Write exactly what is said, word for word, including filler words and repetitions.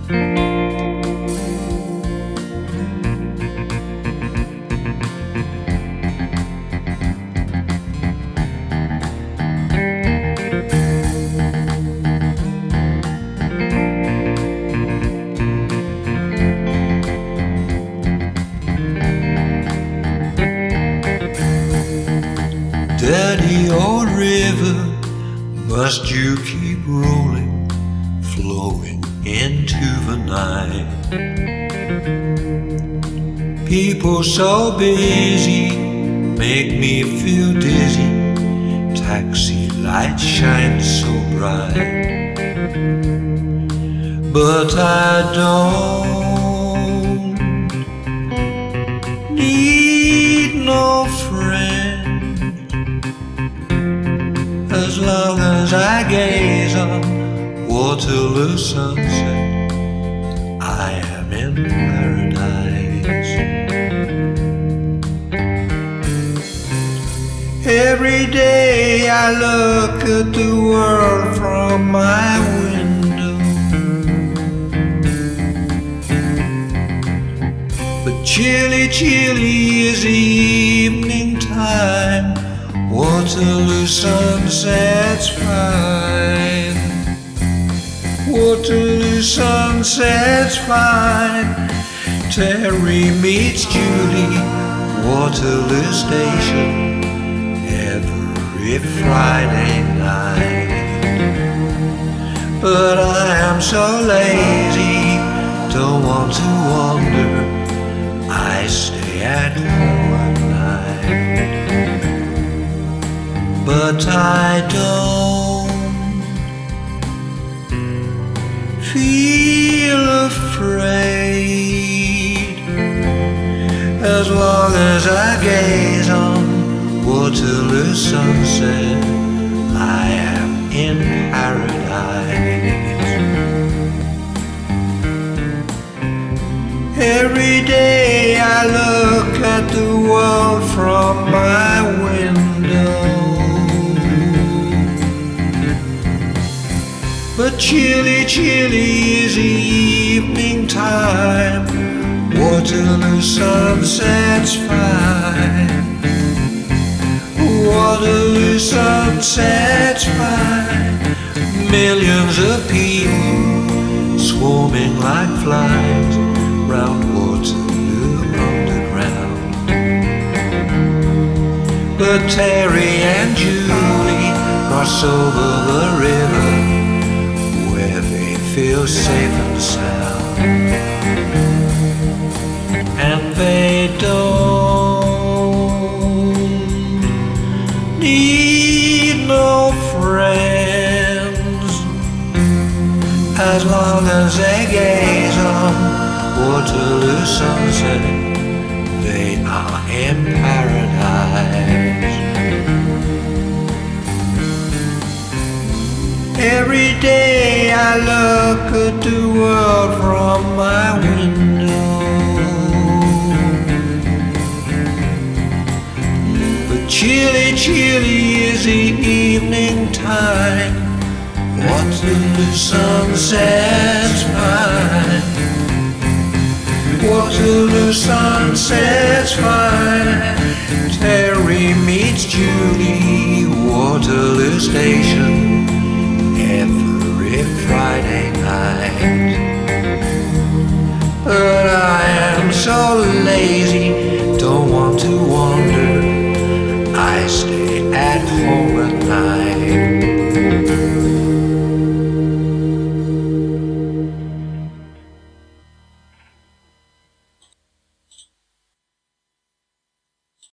Dirty old river, must you keep rolling, flowing into the night? People so busy make me feel dizzy. Taxi lights shine so bright, but I don't need no friend. As long as I gaze on Waterloo sunset, I am in paradise. Every day I look at the world from my window, but chilly, chilly is the evening time. Waterloo sunset's fine. Waterloo sunset's fine. Terry meets Julie, Waterloo Station, every Friday night. But I am so lazy, don't want to wander, I stay at home at night. But I don't feel afraid, as long as I gaze on Waterloo sunset, I am in paradise. Every day I look at the world from my window, but chilly, chilly is the evening time. Waterloo sunset's fine. Waterloo sunset's fine. Millions of people swarming like flies round Waterloo underground. But Terry and Julie cross over the river, feel safe and sound, and they don't need no friends, as long as they gaze on Waterloo sunset, they are in paradise. Every day I look at the world from my window, but chilly, chilly is the evening time. Waterloo sunset's fine. Waterloo sunset's fine. Terry meets Julie, Waterloo Station, every Friday night. But I am so lazy, don't want to wander, I stay at home at night.